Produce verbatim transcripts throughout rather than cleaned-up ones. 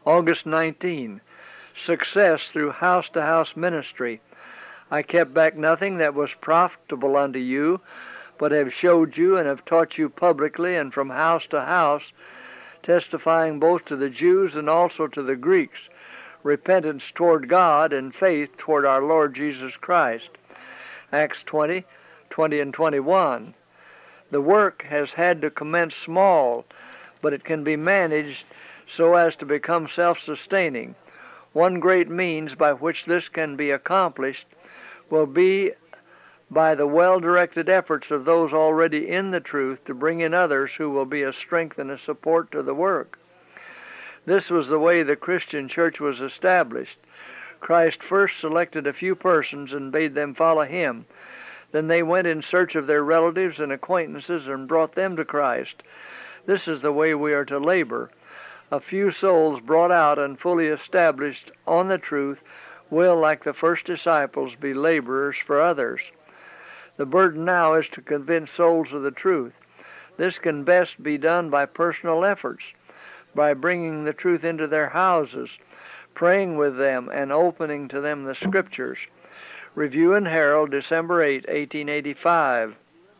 August nineteenth, success through house-to-house ministry. I kept back nothing that was profitable unto you, but have showed you and have taught you publicly and from house to house, testifying both to the Jews and also to the Greeks, repentance toward God and faith toward our Lord Jesus Christ. Acts twenty, twenty and twenty-one. The work has had to commence small, but it can be managed so as to become self-sustaining. One great means by which this can be accomplished will be by the well-directed efforts of those already in the truth to bring in others who will be a strength and a support to the work. This was the way the Christian church was established. Christ first selected a few persons and bade them follow him. Then they went in search of their relatives and acquaintances and brought them to Christ. This is the way we are to labor. A few souls brought out and fully established on the truth will, like the first disciples, be laborers for others. The burden now is to convince souls of the truth. This can best be done by personal efforts, by bringing the truth into their houses, praying with them, and opening to them the Scriptures. Review and Herald, December eighth, eighteen eighty-five.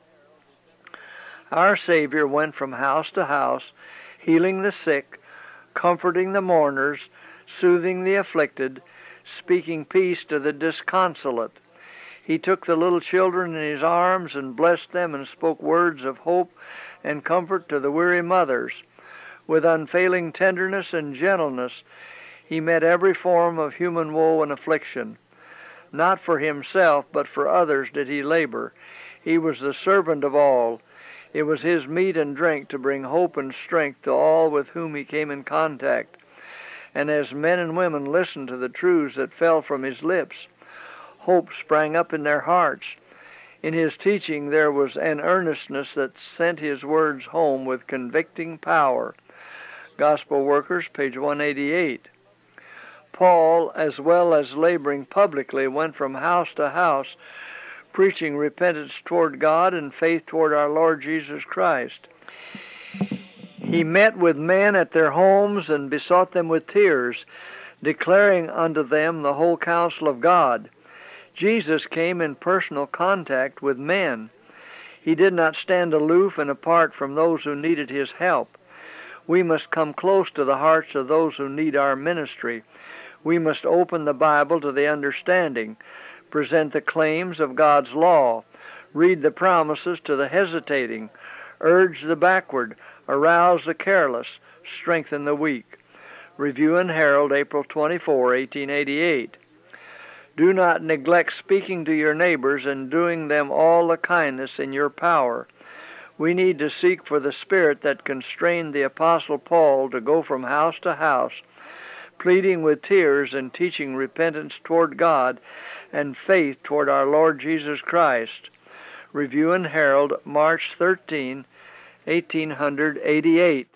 Our Savior went from house to house, healing the sick, comforting the mourners, soothing the afflicted, speaking peace to the disconsolate. He took the little children in his arms and blessed them and spoke words of hope and comfort to the weary mothers. With unfailing tenderness and gentleness, he met every form of human woe and affliction. Not for himself, but for others did he labor. He was the servant of all. It was his meat and drink to bring hope and strength to all with whom he came in contact. And as men and women listened to the truths that fell from his lips, hope sprang up in their hearts. In his teaching there was an earnestness that sent his words home with convicting power. Gospel Workers, page one eighty-eight. Paul, as well as laboring publicly, went from house to house, preaching repentance toward God and faith toward our Lord Jesus Christ. He met with men at their homes and besought them with tears, declaring unto them the whole counsel of God. Jesus came in personal contact with men. He did not stand aloof and apart from those who needed his help. We must come close to the hearts of those who need our ministry. We must open the Bible to the understanding, present the claims of God's law, read the promises to the hesitating, urge the backward, arouse the careless, strengthen the weak. Review and Herald, April twenty-fourth, eighteen eighty-eight. Do not neglect speaking to your neighbors and doing them all the kindness in your power. We need to seek for the spirit that constrained the Apostle Paul to go from house to house, pleading with tears and teaching repentance toward God and faith toward our Lord Jesus Christ. Review and Herald, March thirteenth, eighteen eighty-eight.